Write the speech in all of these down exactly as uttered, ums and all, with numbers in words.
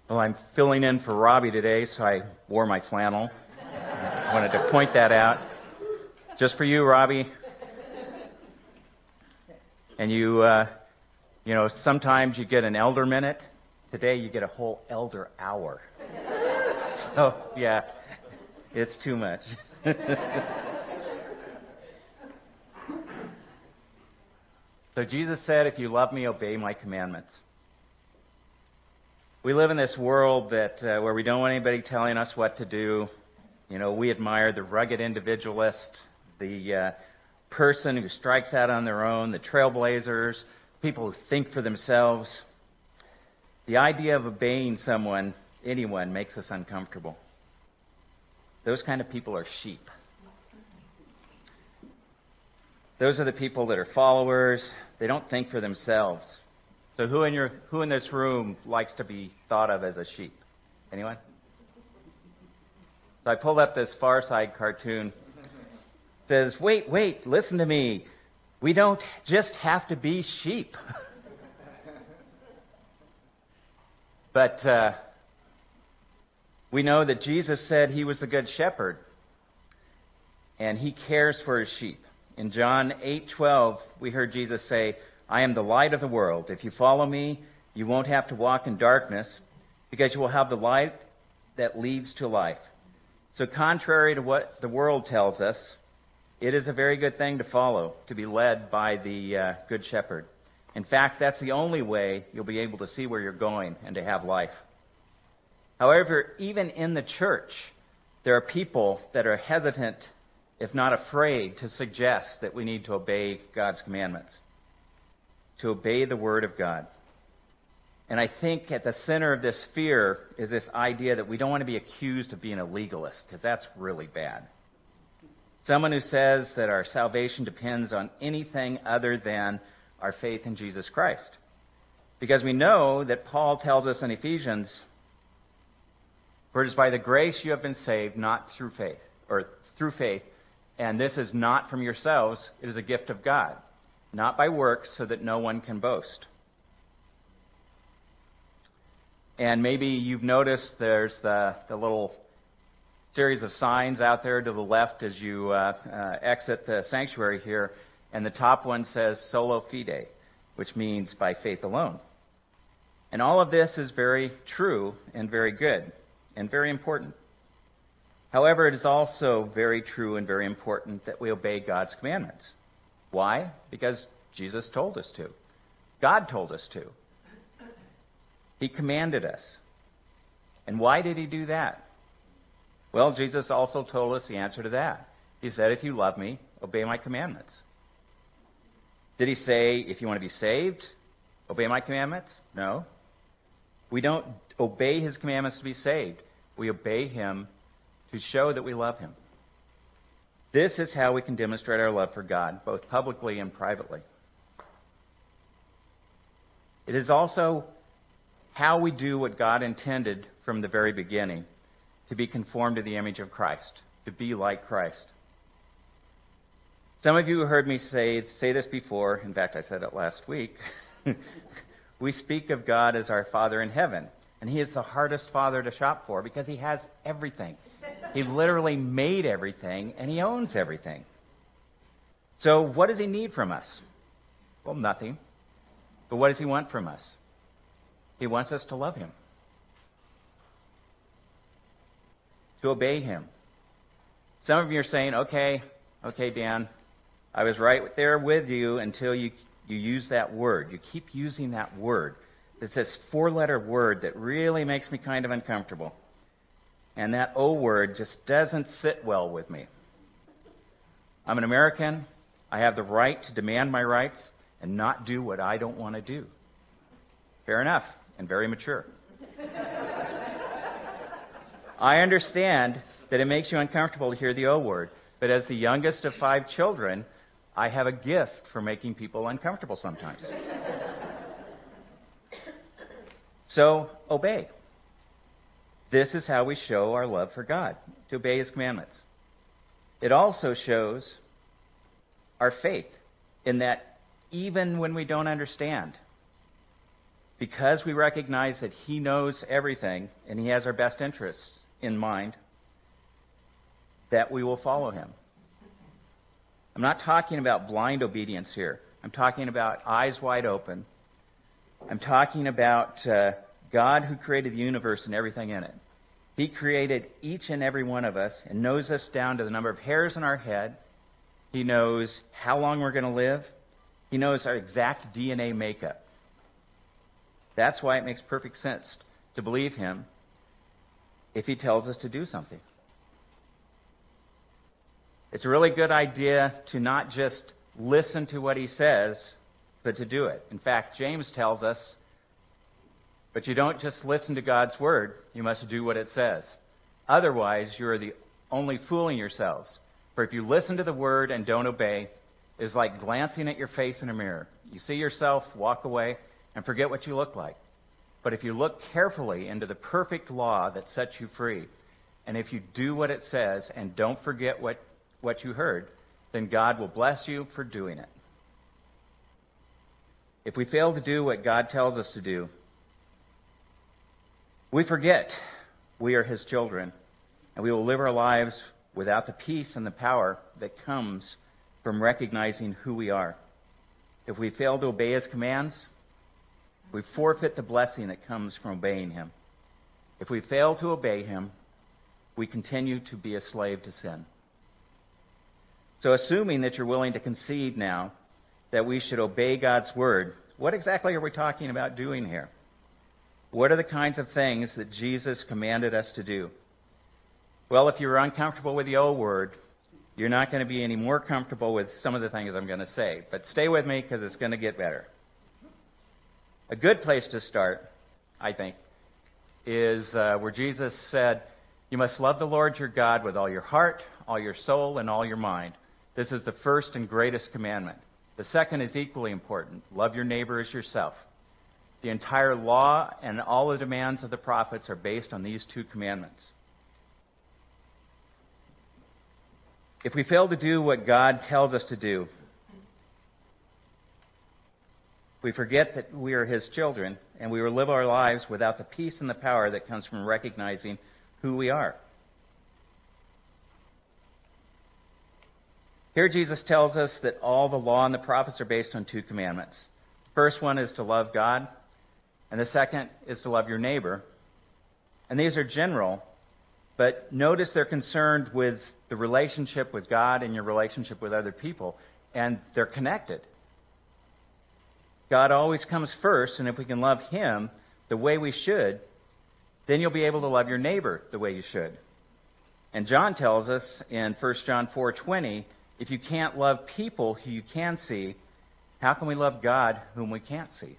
Well, I'm filling in for Robbie today, so I wore my flannel. I wanted to point that out. Just for you, Robbie. And you, uh, you know, sometimes you get an elder minute. Today you get a whole elder hour. So, yeah, it's too much. So Jesus said, if you love me, obey my commandments. We live in this world that uh, where we don't want anybody telling us what to do. You know, we admire the rugged individualist, the uh, person who strikes out on their own, the trailblazers, people who think for themselves. The idea of obeying someone, anyone, makes us uncomfortable. Those kind of people are sheep. Those are the people that are followers. They don't think for themselves. So who in your who in this room likes to be thought of as a sheep? Anyone? So I pulled up this Far Side cartoon. It says, wait, wait, listen to me. We don't just have to be sheep. But uh, we know that Jesus said he was the good shepherd. And he cares for his sheep. In John eight twelve, we heard Jesus say, I am the light of the world. If you follow me, you won't have to walk in darkness, because you will have the light that leads to life. So contrary to what the world tells us, it is a very good thing to follow, to be led by the uh, good shepherd. In fact, that's the only way you'll be able to see where you're going and to have life. However, even in the church, there are people that are hesitant, if not afraid, to suggest that we need to obey God's commandments, to obey the Word of God. And I think at the center of this fear is this idea that we don't want to be accused of being a legalist, because that's really bad. Someone who says that our salvation depends on anything other than our faith in Jesus Christ. Because we know that Paul tells us in Ephesians, for it is by the grace you have been saved, not through faith, or through faith, and this is not from yourselves, it is a gift of God, not by works, so that no one can boast. And maybe you've noticed there's the, the little series of signs out there to the left as you uh, uh, exit the sanctuary here, and the top one says Sola Fide, which means by faith alone. And all of this is very true and very good and very important. However, it is also very true and very important that we obey God's commandments. Why? Because Jesus told us to. God told us to. He commanded us. And why did he do that? Well, Jesus also told us the answer to that. He said, if you love me, obey my commandments. Did he say, if you want to be saved, obey my commandments? No. We don't obey his commandments to be saved. We obey him to show that we love him. This is how we can demonstrate our love for God, both publicly and privately. It is also how we do what God intended from the very beginning, to be conformed to the image of Christ, to be like Christ. Some of you heard me say, say this before. In fact, I said it last week. We speak of God as our Father in heaven, and he is the hardest father to shop for because he has everything. He literally made everything, and he owns everything. So what does he need from us? Well, nothing. But what does he want from us? He wants us to love him, to obey him. Some of you are saying, okay, okay, Dan, I was right there with you until you, you use that word. You keep using that word. It's this four-letter word that really makes me kind of uncomfortable. And that O word just doesn't sit well with me. I'm an American. I have the right to demand my rights and not do what I don't want to do. Fair enough, and very mature. I understand that it makes you uncomfortable to hear the O word, but as the youngest of five children, I have a gift for making people uncomfortable sometimes. So, obey. This is how we show our love for God, to obey his commandments. It also shows our faith in that even when we don't understand, because we recognize that he knows everything and he has our best interests in mind, that we will follow him. I'm not talking about blind obedience here. I'm talking about eyes wide open. I'm talking about uh, God who created the universe and everything in it. He created each and every one of us and knows us down to the number of hairs on our head. He knows how long we're going to live. He knows our exact D N A makeup. That's why it makes perfect sense to believe him if he tells us to do something. It's a really good idea to not just listen to what he says, but to do it. In fact, James tells us, but you don't just listen to God's word, you must do what it says. Otherwise, you are the only fooling yourselves. For if you listen to the word and don't obey, it is like glancing at your face in a mirror. You see yourself, walk away, and forget what you look like. But if you look carefully into the perfect law that sets you free, and if you do what it says and don't forget what, what you heard, then God will bless you for doing it. If we fail to do what God tells us to do, we forget we are his children, and we will live our lives without the peace and the power that comes from recognizing who we are. If we fail to obey his commands, we forfeit the blessing that comes from obeying him. If we fail to obey him, we continue to be a slave to sin. So assuming that you're willing to concede now that we should obey God's word, what exactly are we talking about doing here? What are the kinds of things that Jesus commanded us to do? Well, if you're uncomfortable with the old word, you're not going to be any more comfortable with some of the things I'm going to say. But stay with me because it's going to get better. A good place to start, I think, is uh, where Jesus said, you must love the Lord your God with all your heart, all your soul, and all your mind. This is the first and greatest commandment. The second is equally important. Love your neighbor as yourself. The entire law and all the demands of the prophets are based on these two commandments. If we fail to do what God tells us to do, we forget that we are his children, and we will live our lives without the peace and the power that comes from recognizing who we are. Here Jesus tells us that all the law and the prophets are based on two commandments. The first one is to love God, and the second is to love your neighbor. And these are general, but notice they're concerned with the relationship with God and your relationship with other people, and they're connected. God always comes first, and if we can love him the way we should, then you'll be able to love your neighbor the way you should. And John tells us in First John four twenty, if you can't love people who you can see, how can we love God whom we can't see?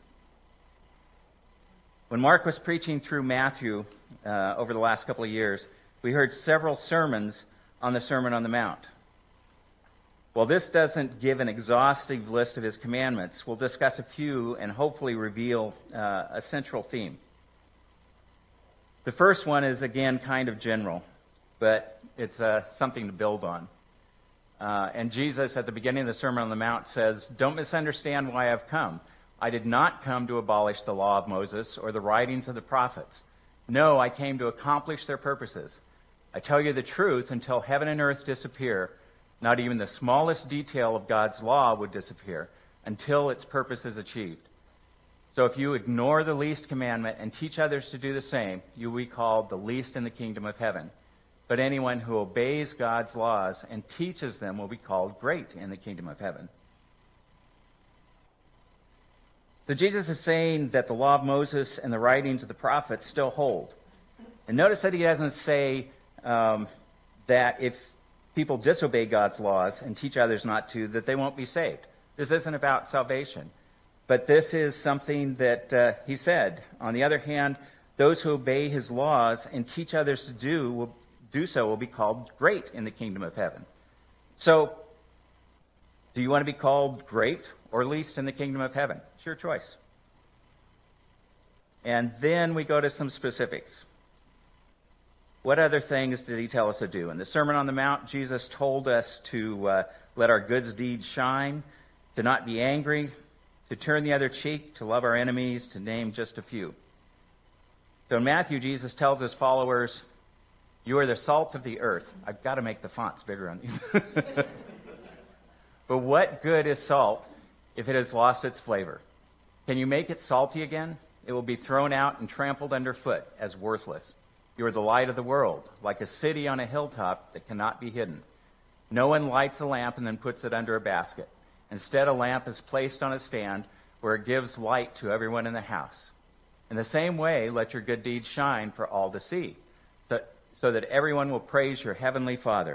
When Mark was preaching through Matthew uh, over the last couple of years, we heard several sermons on the Sermon on the Mount. While this doesn't give an exhaustive list of his commandments, we'll discuss a few and hopefully reveal uh, a central theme. The first one is, again, kind of general, but it's uh, something to build on. Uh, and Jesus, at the beginning of the Sermon on the Mount, says, don't misunderstand why I've come. I did not come to abolish the law of Moses or the writings of the prophets. No, I came to accomplish their purposes. I tell you the truth, until heaven and earth disappear, not even the smallest detail of God's law would disappear until its purpose is achieved. So if you ignore the least commandment and teach others to do the same, you will be called the least in the kingdom of heaven. But anyone who obeys God's laws and teaches them will be called great in the kingdom of heaven. So Jesus is saying that the law of Moses and the writings of the prophets still hold. And notice that he doesn't say um, that if people disobey God's laws and teach others not to, that they won't be saved. This isn't about salvation. But this is something that uh, he said. On the other hand, those who obey his laws and teach others to do will do so will be called great in the kingdom of heaven. So, do you want to be called great or least in the kingdom of heaven? It's your choice. And then we go to some specifics. What other things did he tell us to do? In the Sermon on the Mount, Jesus told us to uh, let our good deeds shine, to not be angry, to turn the other cheek, to love our enemies, to name just a few. So in Matthew, Jesus tells his followers, you are the salt of the earth. I've got to make the fonts bigger on these. But what good is salt if it has lost its flavor? Can you make it salty again? It will be thrown out and trampled underfoot as worthless. You are the light of the world, like a city on a hilltop that cannot be hidden. No one lights a lamp and then puts it under a basket. Instead, a lamp is placed on a stand where it gives light to everyone in the house. In the same way, let your good deeds shine for all to see, so, so that everyone will praise your heavenly Father.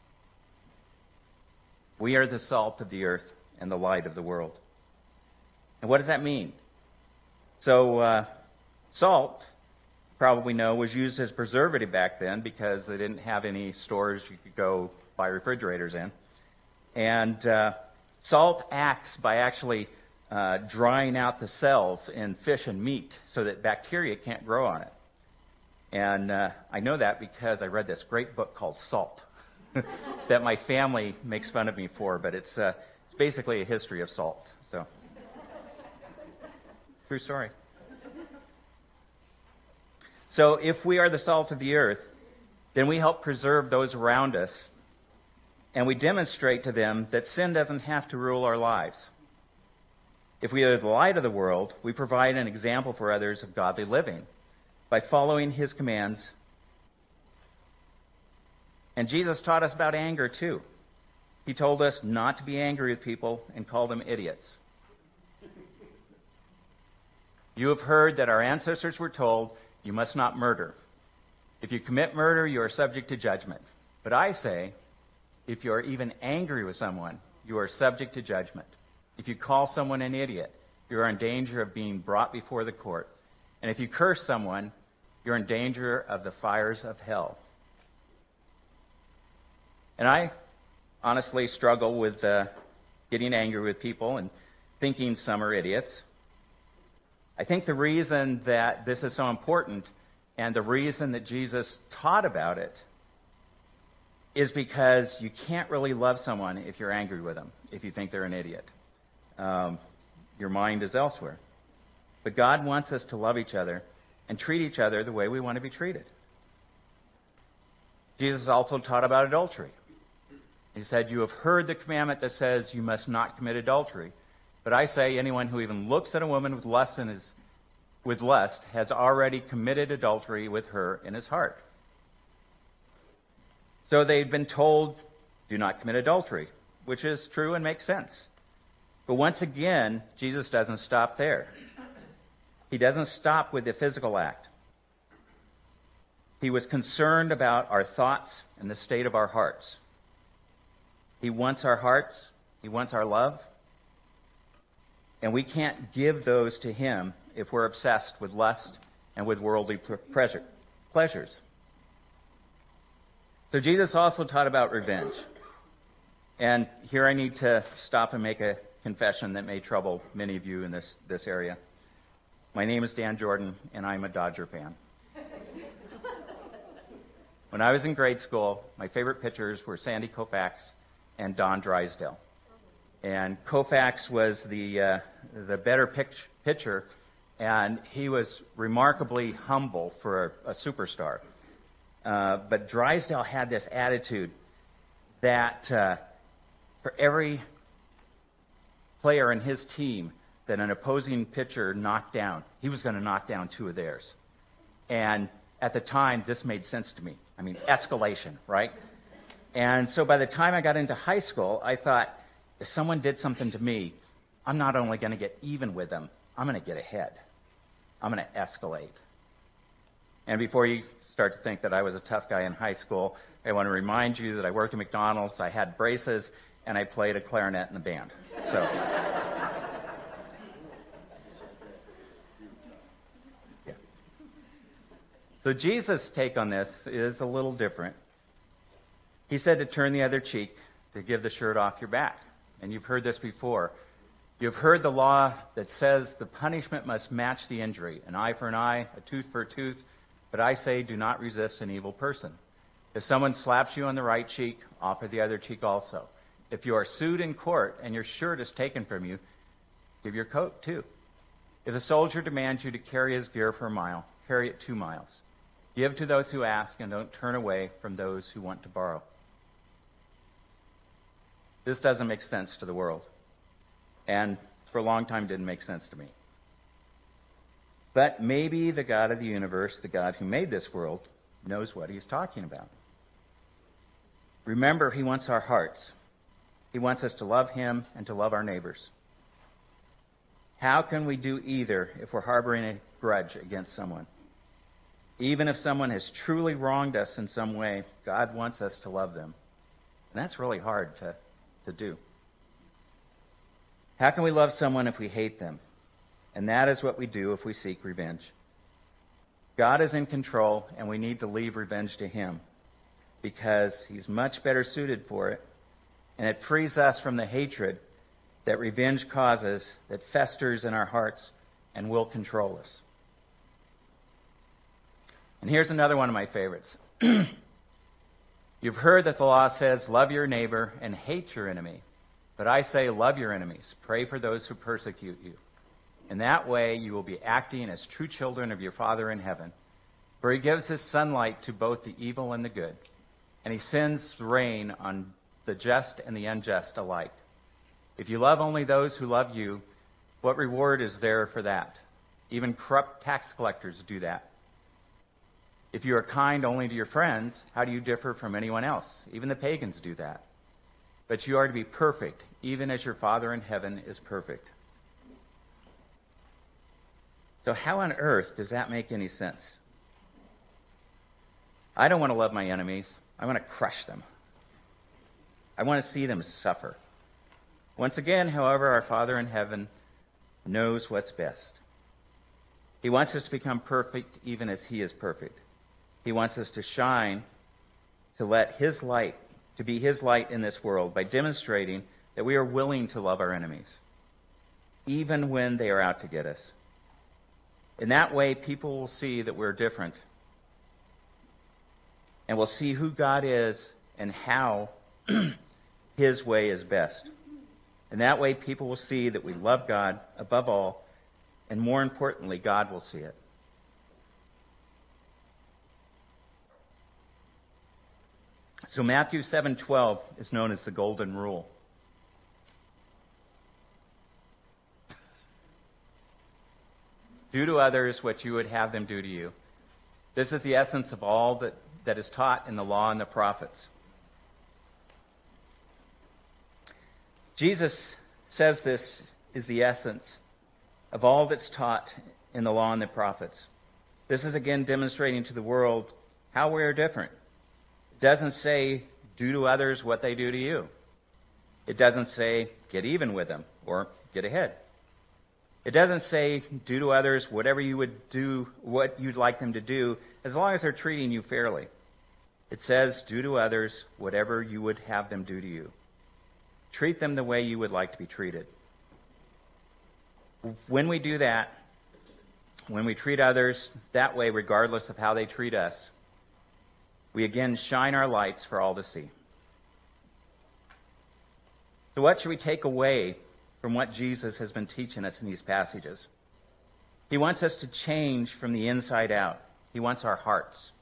We are the salt of the earth and the light of the world. And what does that mean? So, uh, salt, probably know, was used as preservative back then because they didn't have any stores you could go buy refrigerators in. And uh, salt acts by actually uh, drying out the cells in fish and meat so that bacteria can't grow on it. And uh, I know that because I read this great book called Salt that my family makes fun of me for, but it's uh, it's basically a history of salt. So, true story. So if we are the salt of the earth, then we help preserve those around us, and we demonstrate to them that sin doesn't have to rule our lives. If we are the light of the world, we provide an example for others of godly living by following his commands. And Jesus taught us about anger too. He told us not to be angry with people and call them idiots. You have heard that our ancestors were told, you must not murder. If you commit murder, you are subject to judgment. But I say, if you are even angry with someone, you are subject to judgment. If you call someone an idiot, you are in danger of being brought before the court. And if you curse someone, you're in danger of the fires of hell. And I honestly struggle with uh, getting angry with people and thinking some are idiots. I think the reason that this is so important and the reason that Jesus taught about it is because you can't really love someone if you're angry with them, if you think they're an idiot. Um, your mind is elsewhere. But God wants us to love each other and treat each other the way we want to be treated. Jesus also taught about adultery. He said, you have heard the commandment that says you must not commit adultery. But I say anyone who even looks at a woman with lust in his, with lust has already committed adultery with her in his heart. So they'd been told, do not commit adultery, which is true and makes sense. But once again, Jesus doesn't stop there. He doesn't stop with the physical act. He was concerned about our thoughts and the state of our hearts. He wants our hearts. He wants our love. And we can't give those to him if we're obsessed with lust and with worldly pleasure, pleasures. So Jesus also taught about revenge. And here I need to stop and make a confession that may trouble many of you in this, this area. My name is Dan Jordan, and I'm a Dodger fan. When I was in grade school, my favorite pitchers were Sandy Koufax and Don Drysdale. And Koufax was the uh, the better pitch, pitcher, and he was remarkably humble for a, a superstar. Uh, but Drysdale had this attitude that uh, for every player in his team that an opposing pitcher knocked down, he was going to knock down two of theirs. And at the time, this made sense to me. I mean, escalation, right? And so by the time I got into high school, I thought, if someone did something to me, I'm not only going to get even with them, I'm going to get ahead. I'm going to escalate. And before you start to think that I was a tough guy in high school, I want to remind you that I worked at McDonald's, I had braces, and I played a clarinet in the band. So, yeah. So Jesus' take on this is a little different. He said to turn the other cheek, to give the shirt off your back. And you've heard this before. You've heard the law that says the punishment must match the injury, an eye for an eye, a tooth for a tooth. But I say, do not resist an evil person. If someone slaps you on the right cheek, offer the other cheek also. If you are sued in court and your shirt is taken from you, give your coat too. If a soldier demands you to carry his gear for a mile, carry it two miles. Give to those who ask, and don't turn away from those who want to borrow. This doesn't make sense to the world, and for a long time didn't make sense to me. But maybe the God of the universe, the God who made this world, knows what he's talking about. Remember, he wants our hearts. He wants us to love him and to love our neighbors. How can we do either if we're harboring a grudge against someone? Even if someone has truly wronged us in some way, God wants us to love them. And that's really hard to, to do. How can we love someone if we hate them? And that is what we do if we seek revenge. God is in control, and we need to leave revenge to him because he's much better suited for it, and it frees us from the hatred that revenge causes, that festers in our hearts and will control us. And here's another one of my favorites. You've heard that the law says, love your neighbor and hate your enemy. But I say, love your enemies. Pray for those who persecute you. In that way, you will be acting as true children of your Father in heaven. For he gives his sunlight to both the evil and the good. And he sends rain on the just and the unjust alike. If you love only those who love you, what reward is there for that? Even corrupt tax collectors do that. If you are kind only to your friends, how do you differ from anyone else? Even the pagans do that. But you are to be perfect, even as your Father in heaven is perfect. So how on earth does that make any sense? I don't want to love my enemies. I want to crush them. I want to see them suffer. Once again, however, our Father in heaven knows what's best. He wants us to become perfect even as he is perfect. He wants us to shine, to let his light, to be his light in this world by demonstrating that we are willing to love our enemies, even when they are out to get us. In that way, people will see that we're different, and will see who God is and how his way is best. In that way, people will see that we love God above all, and more importantly, God will see it. So Matthew seven twelve is known as the Golden Rule. Do to others what you would have them do to you. This is the essence of all that, that is taught in the law and the prophets. Jesus says this is the essence of all that's taught in the law and the prophets. This is again demonstrating to the world how we are different. It doesn't say, do to others what they do to you. It doesn't say, get even with them or get ahead. It doesn't say, do to others whatever you would do, what you'd like them to do, as long as they're treating you fairly. It says, do to others whatever you would have them do to you. Treat them the way you would like to be treated. When we do that, when we treat others that way, regardless of how they treat us, we again shine our lights for all to see. So what should we take away from what Jesus has been teaching us in these passages? He wants us to change from the inside out. He wants our hearts.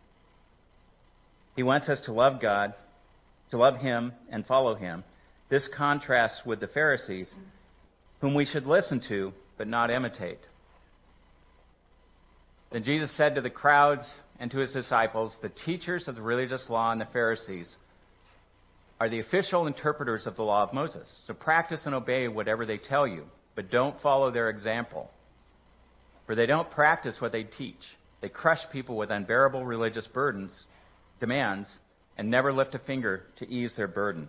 He wants us to love God, to love him and follow him. This contrasts with the Pharisees, whom we should listen to but not imitate. Then Jesus said to the crowds and to his disciples, the teachers of the religious law and the Pharisees are the official interpreters of the law of Moses. So practice and obey whatever they tell you, but don't follow their example. For they don't practice what they teach. They crush people with unbearable religious burdens, demands, and never lift a finger to ease their burden.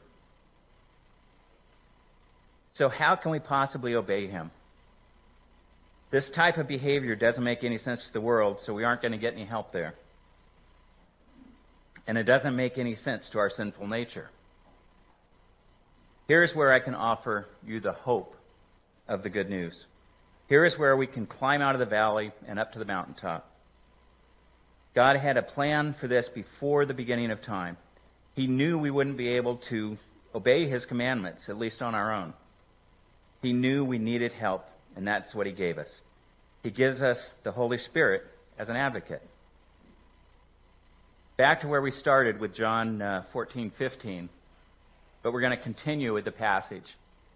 So how can we possibly obey him? This type of behavior doesn't make any sense to the world, so we aren't going to get any help there. And it doesn't make any sense to our sinful nature. Here's where I can offer you the hope of the good news. Here is where we can climb out of the valley and up to the mountaintop. God had a plan for this before the beginning of time. He knew we wouldn't be able to obey his commandments, at least on our own. He knew we needed help, and that's what he gave us. He gives us the Holy Spirit as an advocate. Back to where we started with John uh, fourteen fifteen, but we're going to continue with the passage.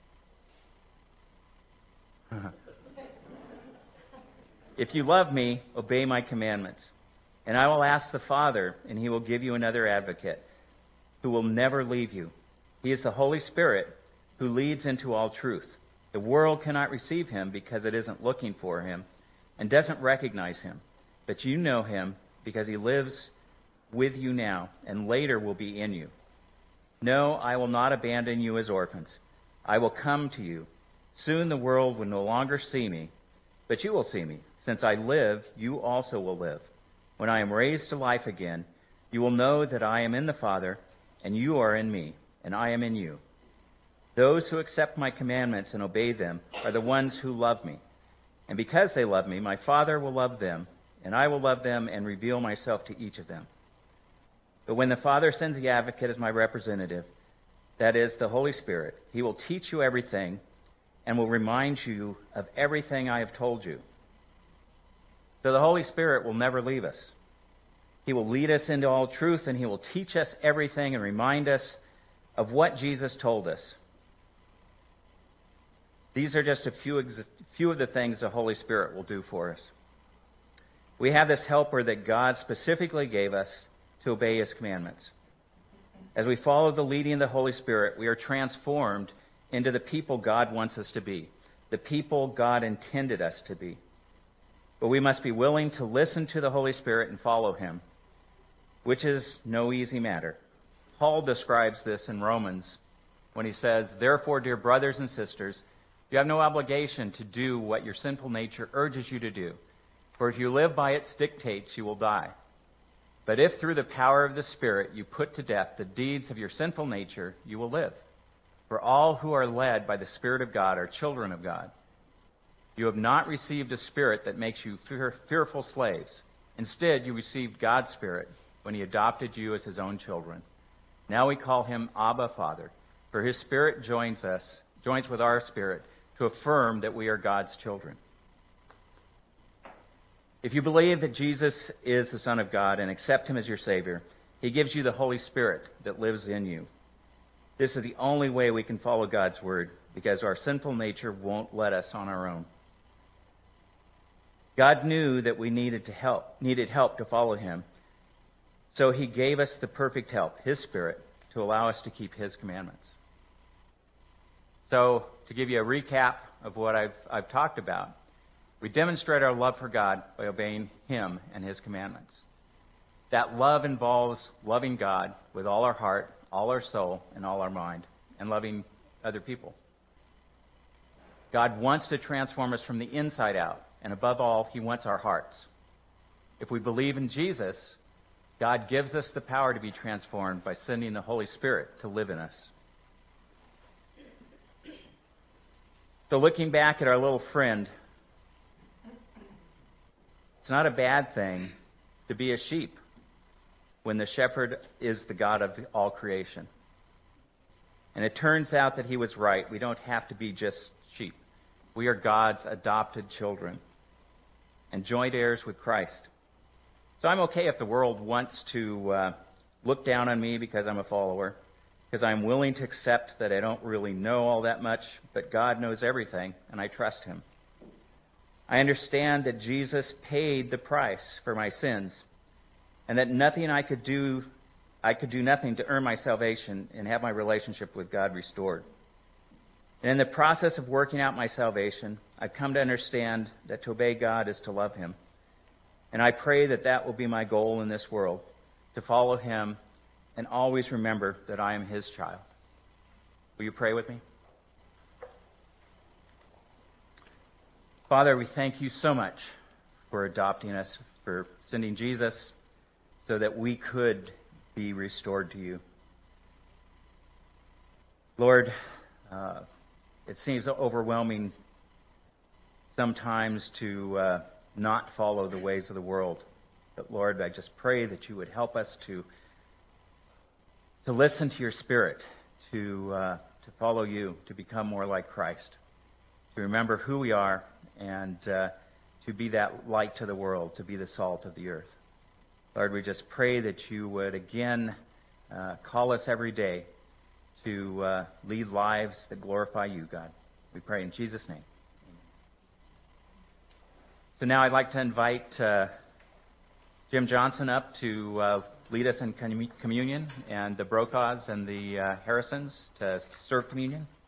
If you love me, obey my commandments. And I will ask the Father, and he will give you another advocate who will never leave you. He is the Holy Spirit who leads into all truth. The world cannot receive him because it isn't looking for him and doesn't recognize him. But you know him because he lives with you now and later will be in you. No, I will not abandon you as orphans. I will come to you. Soon the world will no longer see me, but you will see me. Since I live, you also will live. When I am raised to life again, you will know that I am in the Father, and you are in me, and I am in you. Those who accept my commandments and obey them are the ones who love me. And because they love me, my Father will love them, and I will love them and reveal myself to each of them. But when the Father sends the advocate as my representative, that is, the Holy Spirit, he will teach you everything and will remind you of everything I have told you. So the Holy Spirit will never leave us. He will lead us into all truth, and he will teach us everything and remind us of what Jesus told us. These are just a few, ex- few of the things the Holy Spirit will do for us. We have this helper that God specifically gave us to obey his commandments. As we follow the leading of the Holy Spirit, we are transformed into the people God wants us to be, the people God intended us to be. But we must be willing to listen to the Holy Spirit and follow him, which is no easy matter. Paul describes this in Romans when he says, "Therefore, dear brothers and sisters, you have no obligation to do what your sinful nature urges you to do. For if you live by its dictates, you will die. But if through the power of the Spirit you put to death the deeds of your sinful nature, you will live. For all who are led by the Spirit of God are children of God. You have not received a spirit that makes you fear, fearful slaves. Instead, you received God's Spirit when he adopted you as his own children. Now we call him Abba, Father, for his Spirit joins us, joins with our spirit to affirm that we are God's children." If you believe that Jesus is the Son of God and accept him as your Savior, he gives you the Holy Spirit that lives in you. This is the only way we can follow God's word, because our sinful nature won't let us on our own. God knew that we needed to help, needed help to follow him. So he gave us the perfect help, his Spirit, to allow us to keep his commandments. So, to give you a recap of what I've, I've talked about, we demonstrate our love for God by obeying him and his commandments. That love involves loving God with all our heart, all our soul, and all our mind, and loving other people. God wants to transform us from the inside out, and above all, he wants our hearts. If we believe in Jesus, God gives us the power to be transformed by sending the Holy Spirit to live in us. So looking back at our little friend, it's not a bad thing to be a sheep when the shepherd is the God of all creation. And it turns out that he was right. We don't have to be just sheep. We are God's adopted children and joint heirs with Christ. So I'm okay if the world wants to uh, look down on me because I'm a follower, because I'm willing to accept that I don't really know all that much, but God knows everything, and I trust him. I understand that Jesus paid the price for my sins, and that nothing I could do, I could do nothing to earn my salvation and have my relationship with God restored. And in the process of working out my salvation, I've come to understand that to obey God is to love him. And I pray that that will be my goal in this world, to follow him and always remember that I am his child. Will you pray with me? Father, we thank you so much for adopting us, for sending Jesus so that we could be restored to you. Lord, uh, it seems overwhelming sometimes to uh, not follow the ways of the world. But Lord, I just pray that you would help us to to listen to your Spirit, to uh, to follow you, to become more like Christ. to remember who we are, and uh, to be that light to the world, to be the salt of the earth. Lord, we just pray that you would again uh, call us every day to uh, lead lives that glorify you, God. We pray in Jesus' name. So now I'd like to invite uh, Jim Johnson up to uh, lead us in communion, and the Brokaws and the uh, Harrisons to serve communion.